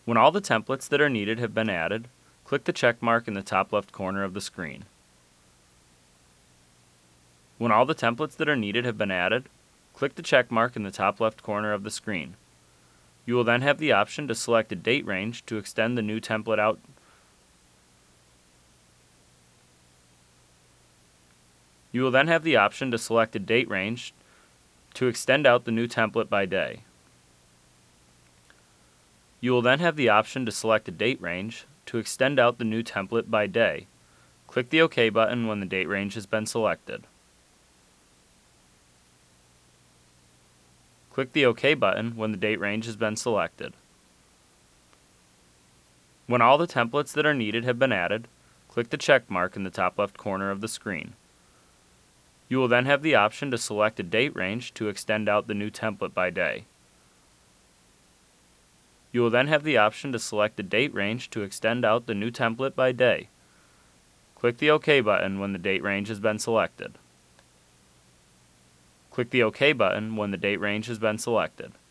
When all the templates that are needed have been added, click the check mark in the top left corner of the screen. When all the templates that are needed have been added, click the check mark in the top left corner of the screen. You will then have the option to select a date range to extend the new template out. You will then have the option to select a date range to extend out the new template by day. You will then have the option to select a date range to extend out the new template by day. Click the OK button when the date range has been selected. Click the OK button when the date range has been selected. When all the templates that are needed have been added, click the check mark in the top left corner of the screen. You will then have the option to select a date range to extend out the new template by day. You will then have the option to select a date range to extend out the new template by day. Click the OK button when the date range has been selected. Click the OK button when the date range has been selected.